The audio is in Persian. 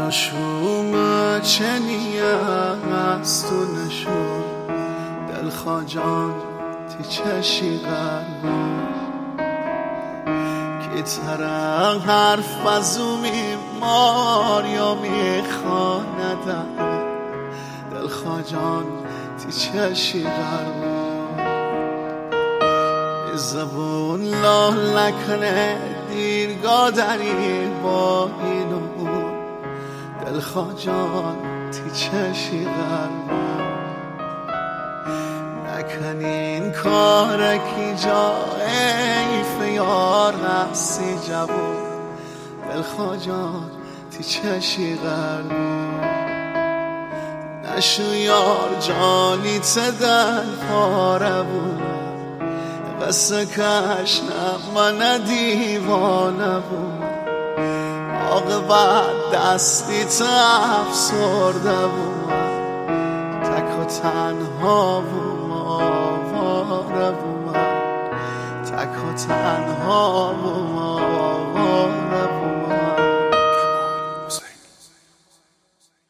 نشوم چنیم از تو نشون دلخواه جان تی چشی غربون که ترم حرف ازو میمار یا میخواندم دلخواه جان تی چشی غربون زبون لال نکنه دیرگاه داری با این و اون دلخواه جان تی چشی غربون نکنین کارکی جا ایف یار هستی جوون دلخواه جان تی چشی غربون نشو یار جانی تدل پاره بود قصه کش نه من دیوانه بود عاقبت دستی افسرده بود تک و تنها بود آواره بود تک و تنها بود